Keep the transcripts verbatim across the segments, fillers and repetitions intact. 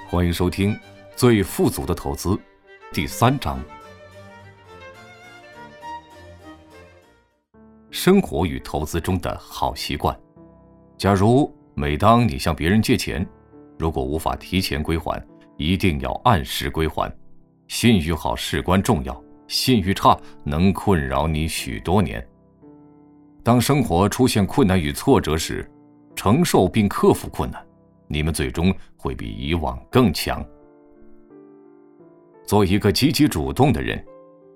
欢迎收听《最富足的投资》第三章：生活与投资中的好习惯。假如每当你向别人借钱，如果无法提前归还，一定要按时归还。信誉好事关重要，信誉差能困扰你许多年。当生活出现困难与挫折时，承受并克服困难，你们最终会比以往更强。做一个积极主动的人。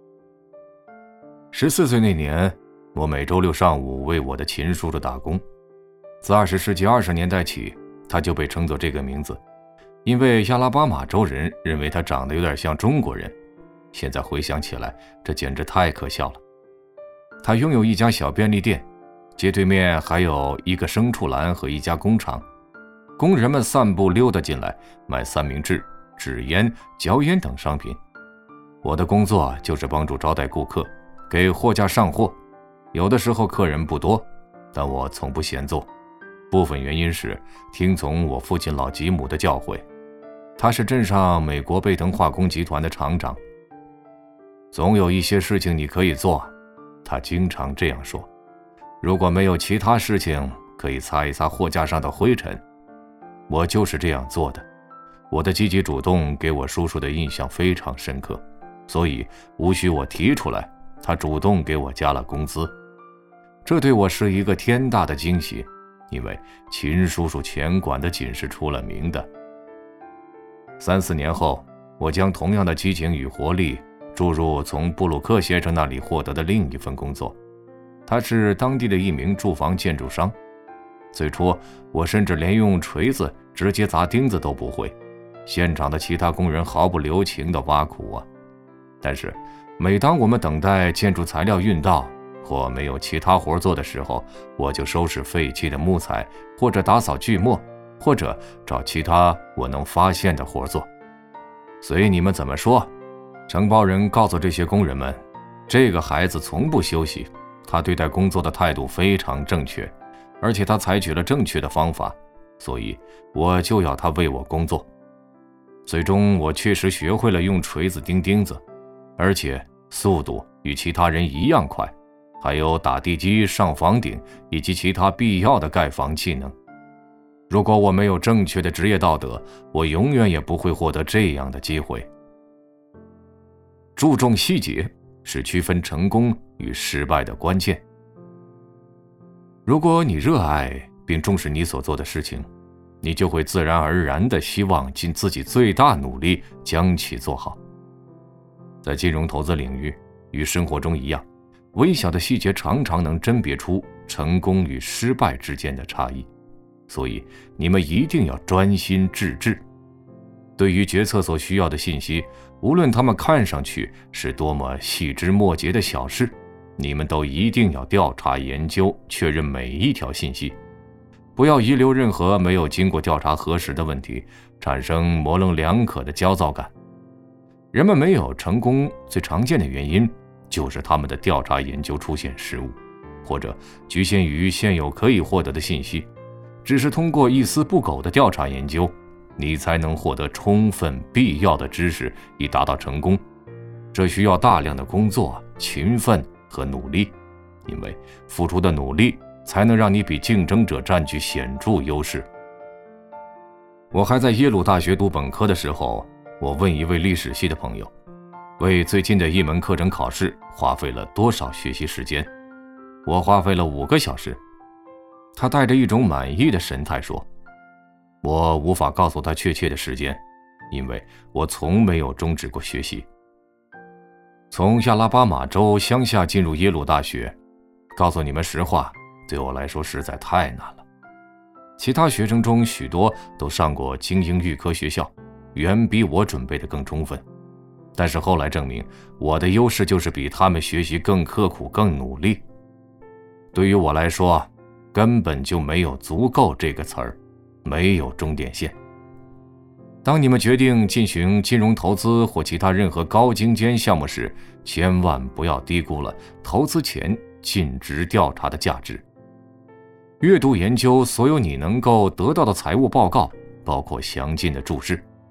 十四岁那年，我每周六上午为我的秦叔叔打工。自二十世纪二十年代起，他就被称作这个名字，因为亚拉巴马州人认为他长得有点像中国人。现在回想起来，这简直太可笑了。他拥有一家小便利店，街对面还有一个牲畜栏和一家工厂。工人们散步溜达进来，买三明治、纸烟、嚼烟等商品。我的工作就是帮助招待顾客，给货架上货。有的时候客人不多，但我从不闲坐。部分原因是听从我父亲老吉姆的教诲，他是镇上美国贝腾化工集团的厂长。总有一些事情你可以做，他经常这样说。如果没有其他事情，可以擦一擦货架上的灰尘。我就是这样做的。我的积极主动给我叔叔的印象非常深刻，所以无需我提出来，他主动给我加了工资。这对我是一个天大的惊喜，因为秦叔叔钱管得紧是出了名的。三四年后，我将同样的激情与活力注入从布鲁克先生那里获得的另一份工作。他是当地的一名住房建筑商。最初我甚至连用锤子直接砸钉子都不会，现场的其他工人毫不留情地挖苦我。但是每当我们等待建筑材料运到，或没有其他活做的时候，我就收拾废弃的木材，或者打扫锯末，或者找其他我能发现的活做。随你们怎么说。承包人告诉这些工人们，这个孩子从不休息，他对待工作的态度非常正确，而且他采取了正确的方法，所以我就要他为我工作。最终我确实学会了用锤子钉钉子，而且速度与其他人一样快，还有打地基、上房顶以及其他必要的盖房技能。如果我没有正确的职业道德，我永远也不会获得这样的机会。注重细节是区分成功与失败的关键。如果你热爱并重视你所做的事情，你就会自然而然地希望尽自己最大努力将其做好。在金融投资领域，与生活中一样，微小的细节常常能甄别出成功与失败之间的差异，所以你们一定要专心致志。对于决策所需要的信息，无论它们看上去是多么细枝末节的小事，你们都一定要调查研究，确认每一条信息，不要遗留任何没有经过调查核实的问题，产生模棱两可的焦躁感。人们没有成功最常见的原因，就是他们的调查研究出现失误，或者局限于现有可以获得的信息。只是通过一丝不苟的调查研究，你才能获得充分必要的知识，以达到成功。这需要大量的工作、勤奋和努力，因为付出的努力才能让你比竞争者占据显著优势。我还在耶鲁大学读本科的时候，我问一位历史系的朋友，为最近的一门课程考试花费了多少学习时间。我花费了五个小时。他带着一种满意的神态说，我无法告诉他确切的时间，因为我从没有终止过学习。从亚拉巴马州乡下进入耶鲁大学，告诉你们实话，对我来说实在太难了。其他学生中许多都上过精英预科学校，远比我准备的更充分。但是后来证明，我的优势就是比他们学习更刻苦、更努力。对于我来说，根本就没有足够这个词儿，没有终点线。当你们决定进行金融投资或其他任何高精尖项目时，千万不要低估了投资前尽职调查的价值。阅读研究所有你能够得到的财务报告，包括详尽的注释，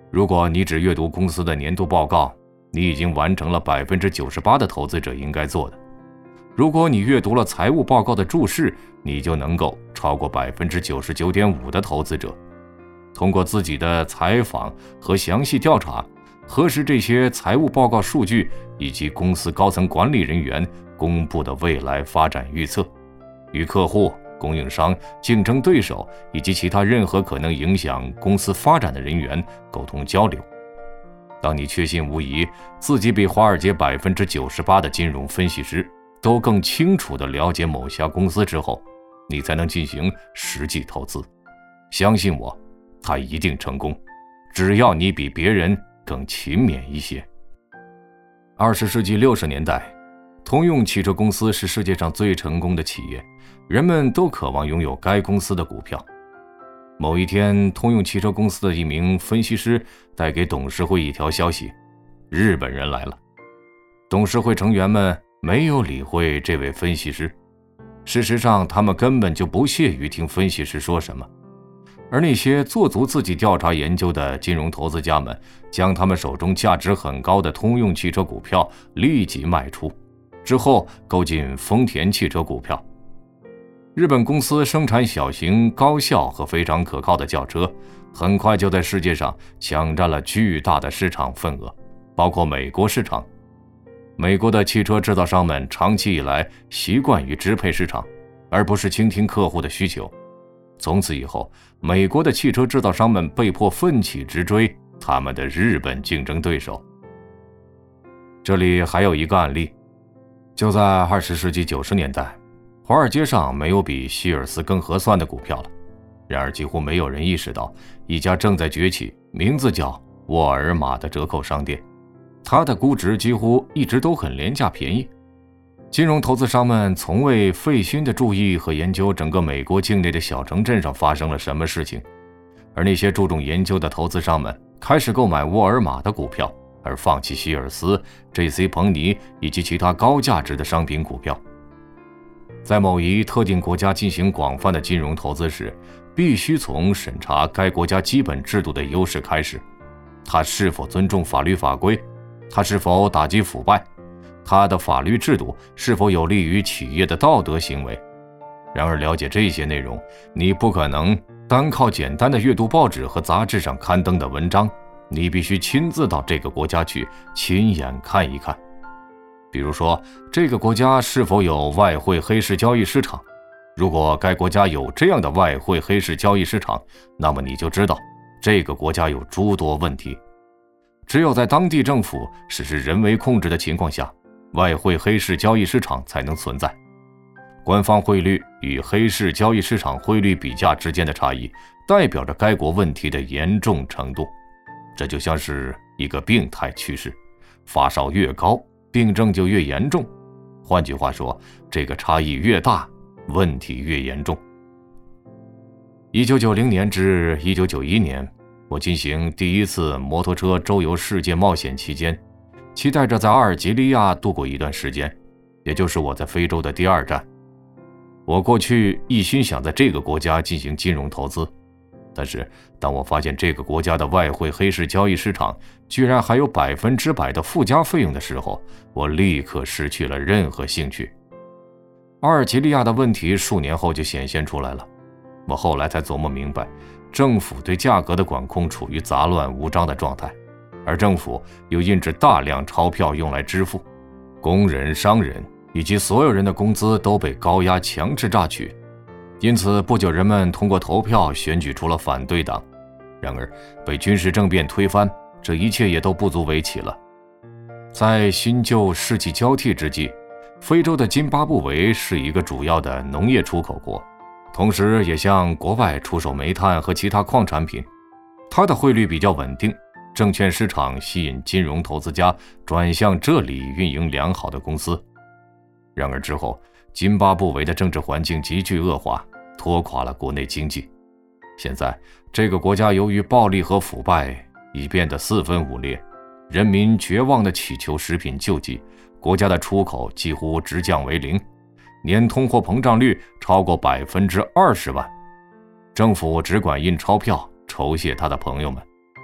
如果你只阅读公司的年度报告，你已经完成了 百分之九十八 的投资者应该做的。如果你阅读了财务报告的注释，你就能够超过 百分之九十九点五 的投资者。通过自己的采访和详细调查，核实这些财务报告数据以及公司高层管理人员公布的未来发展预测，与客户、供应商、竞争对手以及其他任何可能影响公司发展的人员沟通交流。当你确信无疑自己比华尔街 百分之九十八 的金融分析师都更清楚地了解某家公司之后，你才能进行实际投资。相信我，它一定成功，只要你比别人更勤勉一些。二十世纪六十年代，通用汽车公司是世界上最成功的企业，人们都渴望拥有该公司的股票。某一天，通用汽车公司的一名分析师带给董事会一条消息：日本人来了。董事会成员们没有理会这位分析师，事实上，他们根本就不屑于听分析师说什么。而那些做足自己调查研究的金融投资家们，将他们手中价值很高的通用汽车股票立即卖出，之后购进丰田汽车股票。日本公司生产小型、高效和非常可靠的轿车，很快就在世界上抢占了巨大的市场份额，包括美国市场。美国的汽车制造商们长期以来习惯于支配市场，而不是倾听客户的需求。从此以后，美国的汽车制造商们被迫奋起直追他们的日本竞争对手。这里还有一个案例，就在二十世纪九十年代，华尔街上没有比希尔斯更合算的股票了。然而几乎没有人意识到，一家正在崛起，名字叫沃尔玛的折扣商店，它的估值几乎一直都很廉价便宜。金融投资商们从未费心地注意和研究整个美国境内的小城镇上发生了什么事情，而那些注重研究的投资商们开始购买沃尔玛的股票，而放弃希尔斯、J C 彭尼以及其他高价值的商品股票。在某一特定国家进行广泛的金融投资时，必须从审查该国家基本制度的优势开始，它是否尊重法律法规，它是否打击腐败，它的法律制度是否有利于企业的道德行为。然而了解这些内容，你不可能单靠简单的阅读报纸和杂志上刊登的文章，你必须亲自到这个国家去亲眼看一看。比如说，这个国家是否有外汇黑市交易市场？如果该国家有这样的外汇黑市交易市场，那么你就知道这个国家有诸多问题。只有在当地政府实施人为控制的情况下，外汇黑市交易市场才能存在。官方汇率与黑市交易市场汇率比价之间的差异，代表着该国问题的严重程度。这就像是一个病态趋势，发烧越高，病症就越严重。换句话说，这个差异越大，问题越严重。一九九零年至一九九一年，我进行第一次摩托车周游世界冒险期间，期待着在阿尔及利亚度过一段时间，也就是我在非洲的第二站。我过去一心想在这个国家进行金融投资，但是当我发现这个国家的外汇黑市交易市场居然还有百分之百的附加费用的时候，我立刻失去了任何兴趣。阿尔及利亚的问题数年后就显现出来了，我后来才琢磨明白，政府对价格的管控处于杂乱无章的状态，而政府又印制大量钞票用来支付，工人、商人以及所有人的工资都被高压强制榨取。因此不久人们通过投票选举出了反对党，然而被军事政变推翻，这一切也都不足为奇了。在新旧世纪交替之际，非洲的津巴布韦是一个主要的农业出口国，同时也向国外出售煤炭和其他矿产品。它的汇率比较稳定，证券市场吸引金融投资家转向这里运营良好的公司。然而之后，津巴布韦的政治环境急剧恶化，拖垮了国内经济。现在这个国家由于暴力和腐败已变得四分五裂，人民绝望地祈求食品救济，国家的出口几乎直降为零，年通货膨胀率超过百分之二十万。政府只管印钞票酬谢他的朋友们，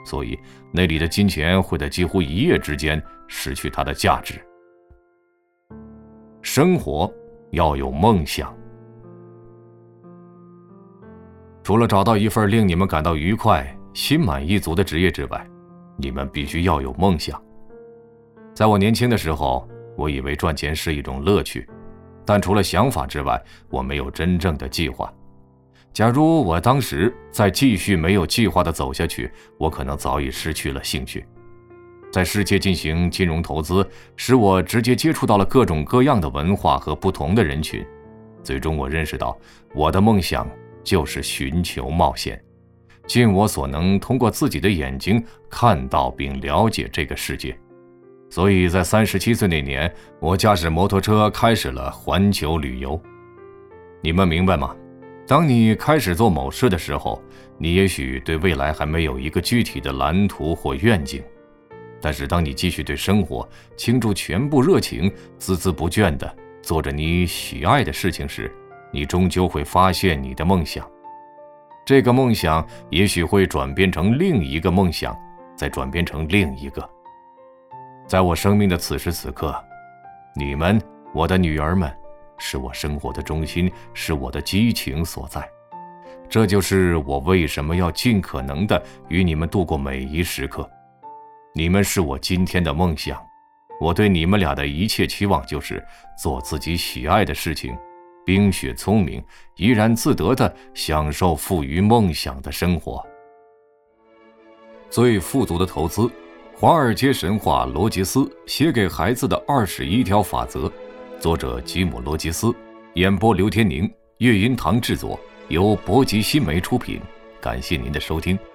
所以那里的金钱会在几乎一夜之间失去它的价值。生活要有梦想。除了找到一份令你们感到愉快、心满意足的职业之外，你们必须要有梦想。在我年轻的时候，我以为赚钱是一种乐趣，但除了想法之外，我没有真正的计划。假如我当时再继续没有计划地走下去，我可能早已失去了兴趣。在世界进行金融投资，使我直接接触到了各种各样的文化和不同的人群。最终我认识到，我的梦想就是寻求冒险，尽我所能通过自己的眼睛看到并了解这个世界。所以在三十七岁那年，我驾驶摩托车开始了环球旅游。你们明白吗？当你开始做某事的时候，你也许对未来还没有一个具体的蓝图或愿景，但是当你继续对生活倾注全部热情，孜孜不倦地做着你喜爱的事情时，你终究会发现你的梦想。这个梦想也许会转变成另一个梦想，再转变成另一个。在我生命的此时此刻，你们，我的女儿们，是我生活的中心，是我的激情所在。这就是我为什么要尽可能的与你们度过每一时刻。你们是我今天的梦想，我对你们俩的一切期望就是做自己喜爱的事情，冰雪聪明，怡然自得地享受富于梦想的生活。最富足的投资，华尔街神话罗杰斯写给孩子的二十一条法则，作者吉姆·罗杰斯，演播刘天宁，乐音堂制作，由博吉新媒出品。感谢您的收听。